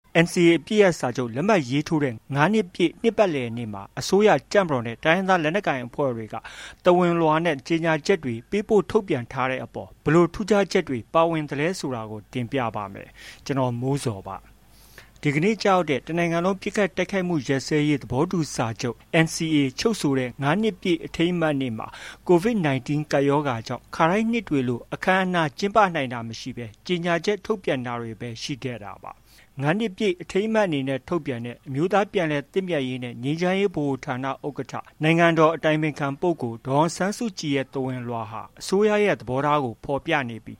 NCA အပစ်ရပ်စာချုပ်လက်မှတ်ရေးထိုးတဲ့9နှစ်ပြည့်နှစ်ပတ်လည်နေ့မှာအစိုးရတပ်မတော်နဲ့တိုင်းရင်းသားလက်နက်ကိုင်အဖွဲ့တွေကသဝဏ်လွှာနဲ့ကြေညာချက်တွေပေးပို့ထုတ်ပြန်ထားတဲ့အပေါ်ဘယ်လိုထူးခြားချက်တွေပါဝင်သလဲဆိုတာကိုတင်ပြပါမယ်။ကျွန်တော်မိုးစောပါ။ဒီကနေ့ကြောက်တဲ့တနိုင်ငံလုံးပြစ်ခတ်တိုက်ခိုက်မှုရပ်စဲရေးသဘောတူစာချုပ် NCA ချုပ်ဆိုတဲ့9နှစ်ပြည့်အထိမ်းအမှတ်နေ့မှာ COVID-19 ကပ်ရောဂါကြောင့်ခါတိုင်းနှစ်တွေလိုအခမ်းအနားကျင်းပနိုင်တာမရှိဘဲကြေညာချက်ထုတ်ပြန်တာတွေပဲရှိခဲ့တာပါ။9နှစ်ပြည့်အထိမ်းအမှတ်အနေနဲ့ထုတ်ပြန်တဲ့အမျိုးသားပြန်လည်သင့်မြတ်ရေးနဲ့ငြိမ်းချမ်းရေးဗဟိုဌာနဥက္ကဋ္ဌနိုင်ငံတော်အတိုင်ပင်ခံပုဂ္ဂိုလ်ဒေါ်အောင်ဆန်းစုကြည်ရဲ့သဝဏ်လွှာဟာအစိုးရရဲ့သဘောထားကိုဖော်ပြနေပြီး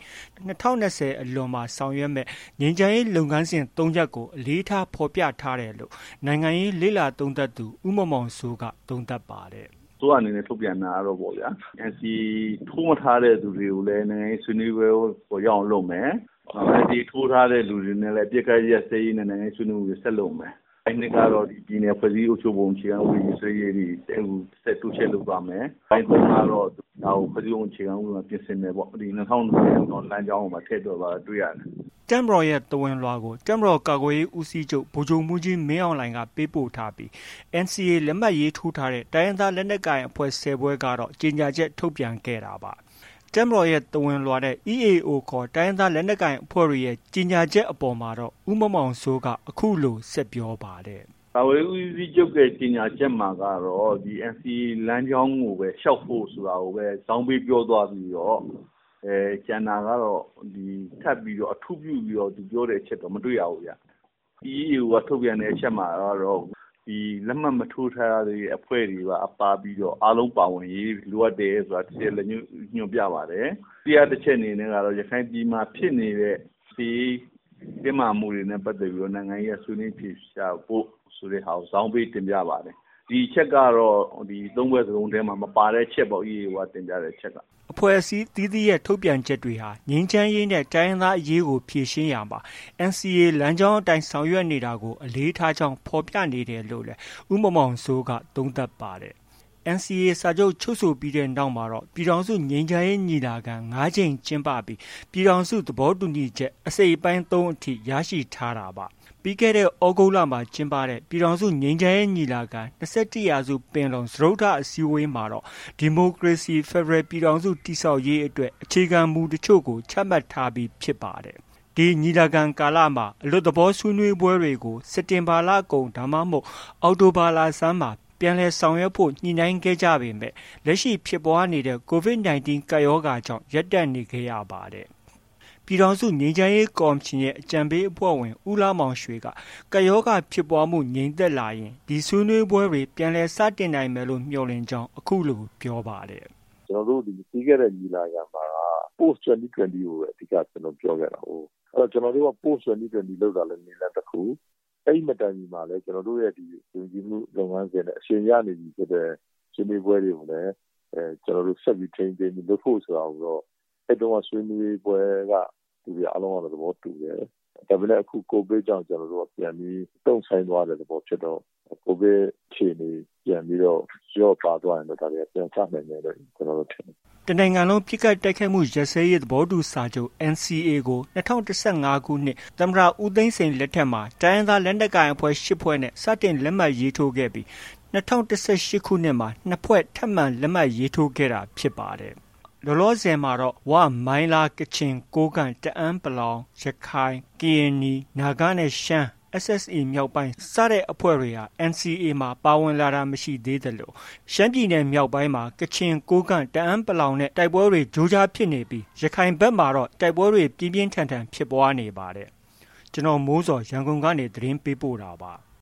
2020အလွန်မှာဆောင်ရွက်မဲ့ငြိမ်းချမ်းရေးလုပ်ငန်းစဉ်၃ရပ်ကိုအလေးထားဖော်ပြထားတယ်လို့နိုင်ငံရေးလေ့လာသုံးသပ်သူဦးမောင်မောင်စိုးကသုံးသပ်ပါတယ်။ဆိုအနေနဲ့ထုတ်ပြန်တာတော့ပေါ့ဗျာ။ NCA ထိုးမထားတဲ့သူတွေကိုလည်းနိုင်ငံရေးဆွေးနွေးပွဲကိုရောက်အောင်လုပ်မယ်။ဒီထိုးထားတဲ့လူတွေနဲ့လည်းပြစ်ခတ်ရက်စဲရေးနဲ့နိုင်ငံရေးဆွေးနွေးမှုတွေဆက်လုပ်မယ်။အဲဒီနှစ်ကတော့ပြည်နယ်ဖွဲ့စည်းအုပ်ချုပ်ပုံအခြေခံဥပဒေဆွေးနွေးရေးတွေဆက်တိုးချဲ့လုပ်သွားမယ်။အဲဒီကတော့ဒါကိုဖွဲ့စည်းပုံအခြေခံဥပဒေမှာပြင်ဆင်မယ်ပေါ့။ဒီ2020လမ်းကြောင်းမှာထည့်သွင်းသွားတွေ့ရတယ်။တပ်မတော်ရဲ့သဝဏ်လွှာကိုတပ်မတော်ကာကွယ်ရေးဦးစီးချုပ်ဗိုလ်ချုပ်မှူးကြီးမင်းအောင်လှိုင်ကပေးပို့ထားပြီး NCA လက်မှတ်ရေးထိုးထားတဲ့တိုင်းရင်းသားလက်နက်ကိုင်အဖွဲ့10ဖွဲ့ကတော့ကြေညာချက်ထုတ်ပြန်ခဲ့တာပါ။တပ်မတော်ရဲ့သဝဏ်လွှာနဲ့ EAO ခေါ်တိုင်းရင်းသားလက်နက်ကိုင်အဖွဲ့တွေရဲ့ကြေညာချက်အပေါ်မှာတော့ဦးမောင်မောင်စိုးကအခုလိုဆက်ပြောပါတယ်။ကာကွယ်ရေးဦးစီးချုပ်ရဲ့ကြေညာချက်မှာကတော့ဒီ NCA လမ်းကြောင်းကိုပဲရှောက်ဖို့ဆိုတာကိုပဲဇောင်းပေးပြောသွားပြီးတော့ကျန်တာကတော့ထပ်ပြီးတော့အထူးပြုပြီးတော့ပြောတဲ့အချက်တော့မတွေ့ရဘူးဗျ။ EAO ကထုတ်ပြန်တဲ့အချက်မှာတော့လက်မှတ်မထိုးထားတဲ့အဖွဲ့တွေပါပြီးတော့အားလုံးပါဝင်ရေးလိုအပ်တယ်ဆိုတာတစ်လက်ညွှန်ပြပါတယ်။တရားတစ်ချက်အနေနဲ့ကတော့ရခိုင်ပြည်မှာဖြစ်နေတဲ့တင်းမာမှုတွေနဲ့ပတ်သက်ပြီးတော့နိုင်ငံရေးဆွေးနွေးဖြေရှာဖို့ဆိုတဲ့ဟာကိုဇောင်းပေးတင်ပြပါတယ်။ဒီချက်ကတော့သုံးဘက်စလုံးထဲမှာမပါတဲ့ချက်ပေါ့EAO ကတင်ပြတဲ့ချက်ကအဖွဲ့အစည်းသီးသီးရဲ့ထုတ်ပြန်ချက်တွေဟာငြိမ်းချမ်းရေးနဲ့တိုင်းရင်းသားအရေးကိုဖြေရှင်းရာမှာ NCA လမ်းကြောင်းအတိုင်းဆောင်ရွက်နေတာကိုအလေးထားကြောင်းဖော်ပြနေတယ်လို့လည်းဦးမောင်မောင်စိုးကသုံးသပ်ပါတယ်။ NCA စာချုပ်ချုပ်ဆိုပြီးတဲ့နောက်မှာတော့ပြည်ထောင်စုငြိမ်းချမ်းရေးညီလာခံ၅ကြိမ်ကျင်းပပြီးပြည်ထောင်စုသဘောတူညီချက်အစိတ်အပိုင်း၃အထိရရှိထားတာပါ။ပြီးခဲ့တဲ့ဩဂုတ်လမှာကျင်းပတဲ့ပြည်ထောင်စုငြိမ်းချမ်းရေးညီလာခံ21ရာစုပင်လုံစတုတ္ထအစည်းအဝေးမှာတော့ဒီမိုကရေစီဖက်ဒရယ်ပြည်ထောင်စုတည်ဆောက်ရေးအတွက်အခြေခံမူတချို့ကိုချမှတ်ထားပြီးဖြစ်ပါတယ်။ဒီညီလာခံကာလမှာအလွတ်သဘောဆွေးနွေးပွဲတွေကိုစက်တင်ဘာလကုန်ဒါမှမဟုတ်အောက်တိုဘာလဆန်းမှာပြန်လည်ဆောင်ရွက်ဖို့ညှိနှိုင်းခဲ့ကြပေမဲ့လက်ရှိဖြစ်ပွားနေတဲ့ COVID-19 ကပ်ရောဂါကြောင့်ရပ်တန့်နေခဲ့ရပါတယ်။ပြည်ထောင်စုငြိမ်းချမ်းရေးကော်မရှင်ရဲ့အကြံပေးအဖွဲ့ဝင်ဦးလှမောင်ရွှေကကပ်ရောဂါဖြစ်ပွားမှုငြိမ်သက်လာရင်ဒီဆွေးနွေးပွဲတွေပြန်လည်စတင်နိုင်မယ်လို့မျှော်လင့်ကြောင်းအခုလိုပြောပါတယ်။ကျွန်တော်တို့ပြီးခဲ့တဲ့ညီလာခံမှာ post 2020ကိုပဲအဓိကကျွန်တော်ပြောခဲ့တာ။အဲ့တော့ကျွန်တော်တို့က post 2020လောက်တာလည်းနည်းလမ်းတစ်ခုအဲ့ဒီမတိုင်မီမှာလည်းကျွန်တော်တို့ရဲ့ယုံကြည်မှုလုပ်ငန်းစဉ်နဲ့အရှင်ရနေပြီဖြစ်တဲ့ဆွေးနွေးပွဲတွေကိုလည်းကျွန်တော်တို့ဆက်ပြီးထိန်းသိမ်းပြီးလုပ်ဖို့ဆိုတာကိုတော့အဲ့တုန်းကဆွေးနွေးပွဲကဒီအားလုံးကတော့သဘောတူတယ်။ဒါပေမဲ့အခုကိုဗစ်ကြောင့်ကျွန်တော်တို့ကပြန်ပြီးတုံ့ဆိုင်သွားတဲ့သဘောဖြစ်တော့ကိုဗစ်အခြေအနေပြန်ပြီးတော့ကြော့ပါသွားရင်တော့ဒါတွေပြန်ဆက်နိုင်တယ်လို့ကျွန်တော်တို့ထင်တယ်။တနိုင်ငံလုံးပြစ်ခတ်တိုက်ခိုက်မှုရပ်စဲရေးသဘောတူစာချုပ် NCA ကို2015ခုနှစ်သမ္မတဦးသိန်းစိန်လက်ထက်မှာတိုင်းရင်းသားလက်နက်ကိုင်အဖွဲ့၈ဖွဲ့နဲ့စတင်လက်မှတ်ရေးထိုးခဲ့ပြီး2018ခုနှစ်မှာ2ဖွဲ့ထပ်မံလက်မှတ်ရေးထိုးခဲ့တာဖြစ်ပါတယ်။လောလောဆယ်မှာတော့ဝ၊မိုင်းလား၊ကချင်၊ကိုးကန့်၊တအန်း(ပလောင်)၊ရခိုင်၊ကရင်နီ၊နာဂနဲ့ရှမ်းSSA မြောက်ပိုင်းစတဲ့အဖွဲ့တွေဟာ NCA မှာပါဝင်လာတာမရှိသေးသလိုရှမ်းပြည်နယ်မြောက်ပိုင်းမှာကချင်၊ကိုးကန့်၊တအန်း(ပလောင်)နဲ့တိုက်ပွဲတွေကြိုးကြားဖြစ်နေပြီးရခိုင်ဘက်မှာတော့တိုက်ပွဲတွေပြင်းပြင်းထန်ထန်ဖြစ်ပွားနေပါတယ်။ကျွန်တော်မိုးစောရန်ကုန်ကနေသတင်းပေးပို့တာပါ။